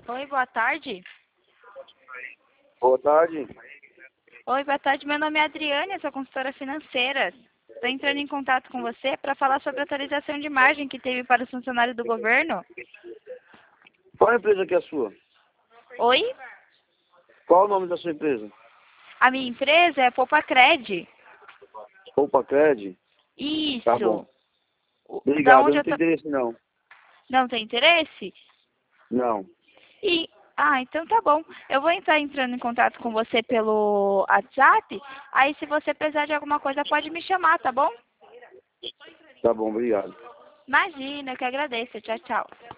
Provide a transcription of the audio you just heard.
Oi, boa tarde. Boa tarde. Oi, boa tarde. Meu nome é Adriane, eu sou consultora financeira. Estou entrando em contato com você para falar sobre a atualização de margem que teve para os funcionários do governo. Qual a empresa que é a sua? Oi? Qual o nome da sua empresa? A minha empresa é Popacred. Opa, Cred? Isso. Tá bom. Da Obrigado, eu onde não eu tenho tô... interesse não. Não tem interesse? Não. Então tá bom. Eu vou estar entrando em contato com você pelo WhatsApp. Aí se você precisar de alguma coisa, pode me chamar, tá bom? Tá bom, obrigado. Imagina, eu que agradeço. Tchau, tchau.